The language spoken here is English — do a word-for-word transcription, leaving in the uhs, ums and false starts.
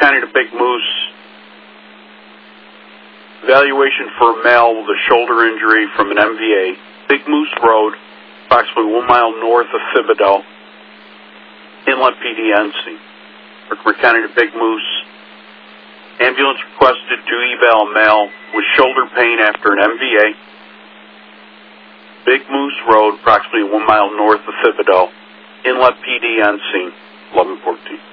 County to Big Moose. Evaluation for a male with a shoulder injury from an M V A. Big Moose Road, approximately one mile north of Thibodaux. Inlet P D N C. Montgomery County to Big Moose. Ambulance requested to eval a male with shoulder pain after an M V A. Big Moose Road, approximately one mile north of Thibodaux. Inlet P D N C, eleven fourteen.